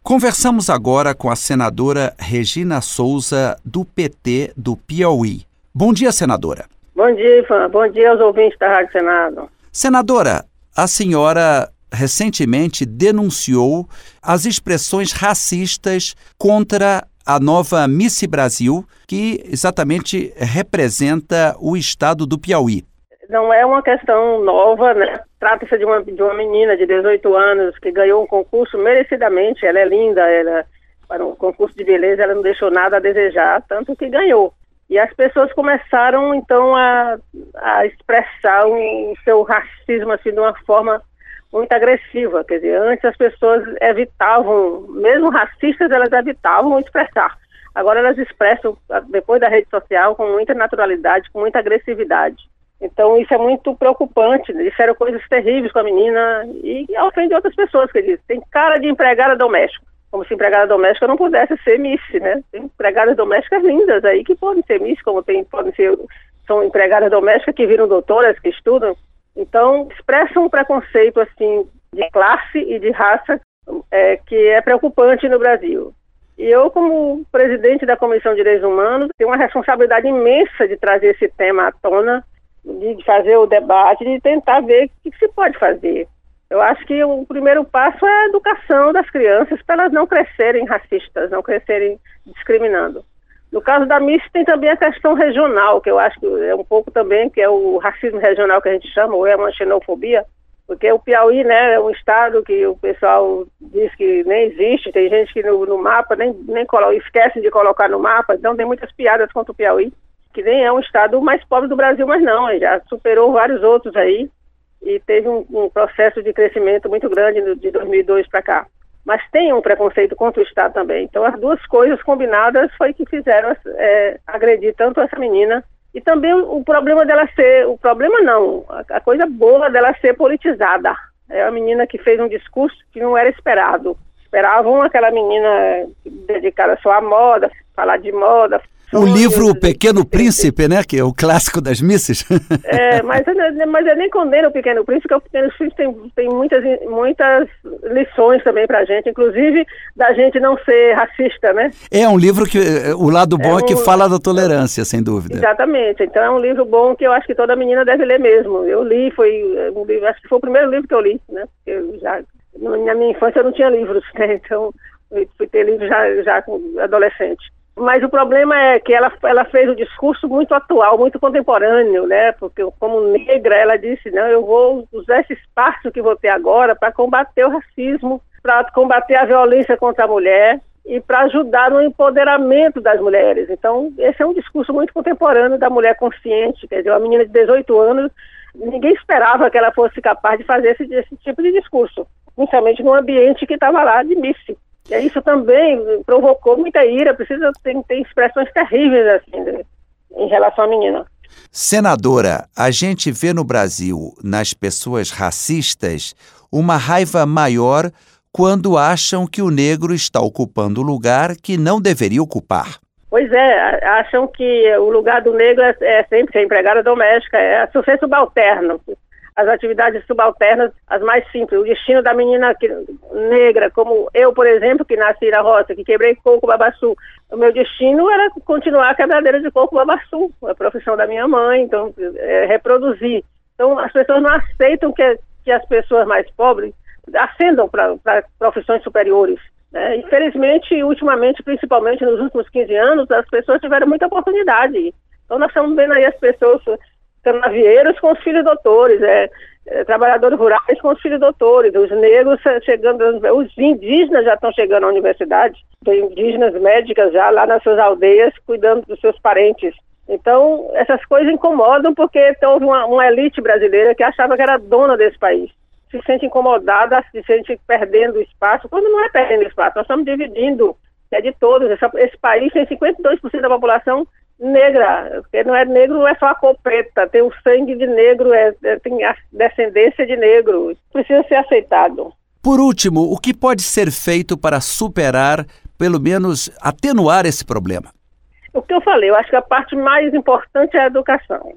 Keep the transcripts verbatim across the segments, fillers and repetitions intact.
Conversamos agora com a senadora Regina Souza, do P T do Piauí. Bom dia, senadora. Bom dia, Ivan. Bom dia aos ouvintes da Rádio Senado. Senadora, a senhora recentemente denunciou as expressões racistas contra a nova Miss Brasil, que exatamente representa o estado do Piauí. Não é uma questão nova, né? Trata-se de uma, de uma menina de dezoito anos que ganhou um concurso merecidamente. Ela é linda, ela, para um concurso de beleza ela não deixou nada a desejar, tanto que ganhou. E as pessoas começaram, então, a, a expressar o seu racismo assim, de uma forma muito agressiva. Quer dizer, antes as pessoas evitavam, mesmo racistas, elas evitavam expressar. Agora elas expressam, depois da rede social, com muita naturalidade, com muita agressividade. Então isso é muito preocupante, disseram coisas terríveis com a menina e ofende outras pessoas, que dizem, tem cara de empregada doméstica, como se empregada doméstica não pudesse ser Miss, né? Tem empregadas domésticas lindas aí que podem ser Miss, como tem, podem ser, são empregadas domésticas que viram doutoras, que estudam. Então expressam um preconceito assim de classe e de raça é, que é preocupante no Brasil. E eu, como presidente da Comissão de Direitos Humanos, tenho uma responsabilidade imensa de trazer esse tema à tona, de fazer o debate, de tentar ver o que se pode fazer. Eu acho que o primeiro passo é a educação das crianças para elas não crescerem racistas, não crescerem discriminando. No caso da Miss tem também a questão regional, que eu acho que é um pouco também, que é o racismo regional que a gente chama, ou é uma xenofobia, porque o Piauí, né, é um estado que o pessoal diz que nem existe, tem gente que no, no mapa nem, nem colo- esquece de colocar no mapa, então tem muitas piadas contra o Piauí, que nem é um estado mais pobre do Brasil, mas não, já superou vários outros aí e teve um, um processo de crescimento muito grande de dois mil e dois para cá. Mas tem um preconceito contra o estado também. Então as duas coisas combinadas foi que fizeram é, agredir tanto essa menina e também o, o problema dela ser, o problema não, a, a coisa boa dela ser politizada. É uma menina que fez um discurso que não era esperado. Esperavam aquela menina dedicada só à moda, falar de moda. O livro Pequeno Príncipe, né, que é o clássico das misses. É, mas, mas eu nem condeno o Pequeno Príncipe, porque o Pequeno Príncipe tem, tem muitas, muitas lições também pra gente, inclusive da gente não ser racista, né? É um livro que o lado bom é, um, é que fala da tolerância, sem dúvida. Exatamente, então é um livro bom que eu acho que toda menina deve ler mesmo. Eu li, foi um livro, acho que foi o primeiro livro que eu li, né? Eu já, na minha infância eu não tinha livros, né? Então eu fui ter livros já, já com adolescente. Mas o problema é que ela, ela fez um discurso muito atual, muito contemporâneo, né? Porque como negra, ela disse, não, eu vou usar esse espaço que vou ter agora para combater o racismo, para combater a violência contra a mulher e para ajudar no empoderamento das mulheres. Então, esse é um discurso muito contemporâneo da mulher consciente, quer dizer, uma menina de dezoito anos, ninguém esperava que ela fosse capaz de fazer esse, esse tipo de discurso, principalmente num ambiente que estava lá de Miss. E isso também provocou muita ira, precisa ter, ter expressões terríveis assim, né, em relação à menina. Senadora, a gente vê no Brasil, nas pessoas racistas, uma raiva maior quando acham que o negro está ocupando o lugar que não deveria ocupar. Pois é, acham que o lugar do negro é, é sempre ser empregada doméstica, é ser subalterno. As atividades subalternas, as mais simples. O destino da menina que, negra, como eu, por exemplo, que nasci na roça, que quebrei coco babaçu, o meu destino era continuar a quebradeira de coco babaçu, a profissão da minha mãe, então, é, reproduzir. Então, as pessoas não aceitam que, que as pessoas mais pobres ascendam para profissões superiores. Né? Infelizmente, ultimamente, principalmente nos últimos quinze anos, as pessoas tiveram muita oportunidade. Então, nós estamos vendo aí as pessoas... canavieiros com os filhos doutores, é, é, trabalhadores rurais com os filhos doutores, os negros chegando, os indígenas já estão chegando à universidade, tem indígenas médicas já lá nas suas aldeias cuidando dos seus parentes. Então, essas coisas incomodam porque houve uma, uma elite brasileira que achava que era dona desse país. Se sente incomodada, se sente perdendo espaço, quando não é perdendo espaço, nós estamos dividindo, é de todos. Essa, esse país tem cinquenta e dois por cento da população negra, porque não é negro, não é só a cor preta, tem o sangue de negro, é, é, tem a descendência de negro, precisa ser aceitado. Por último, o que pode ser feito para superar, pelo menos atenuar esse problema? O que eu falei, eu acho que a parte mais importante é a educação.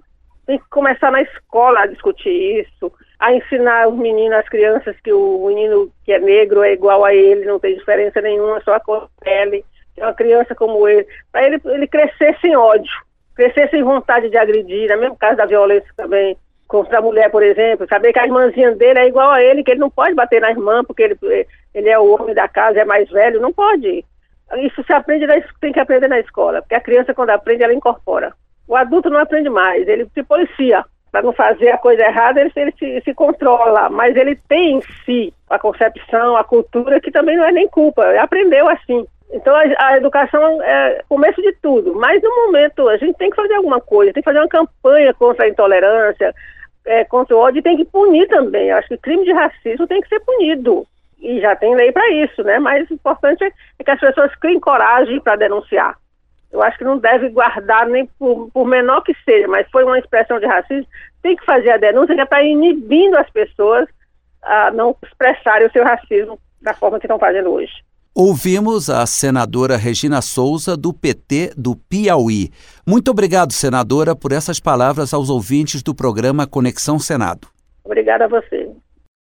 Tem que começar na escola a discutir isso, a ensinar os meninos, as crianças, que o menino que é negro é igual a ele, não tem diferença nenhuma, só a cor da pele. É uma criança como ele, para ele, ele crescer sem ódio, crescer sem vontade de agredir, no mesmo caso da violência também, contra a mulher, por exemplo, saber que a irmãzinha dele é igual a ele, que ele não pode bater na irmã, porque ele, ele é o homem da casa, é mais velho, não pode. Isso se aprende, na, tem que aprender na escola, porque a criança, quando aprende, ela incorpora. O adulto não aprende mais, ele se policia. Para não fazer a coisa errada, ele, ele se, se controla, mas ele tem em si a concepção, a cultura, que também não é nem culpa, ele aprendeu assim. Então a, a educação é o começo de tudo, mas no momento a gente tem que fazer alguma coisa, tem que fazer uma campanha contra a intolerância, é, contra o ódio, e tem que punir também. Eu acho que crime de racismo tem que ser punido, e já tem lei para isso, né? Mas o importante é, é que as pessoas criem coragem para denunciar. Eu acho que não deve guardar, nem por, por menor que seja, mas foi uma expressão de racismo, tem que fazer a denúncia, que é para ir inibindo as pessoas a não expressarem o seu racismo da forma que estão fazendo hoje. Ouvimos a senadora Regina Souza, do P T do Piauí. Muito obrigado, senadora, por essas palavras aos ouvintes do programa Conexão Senado. Obrigada a você.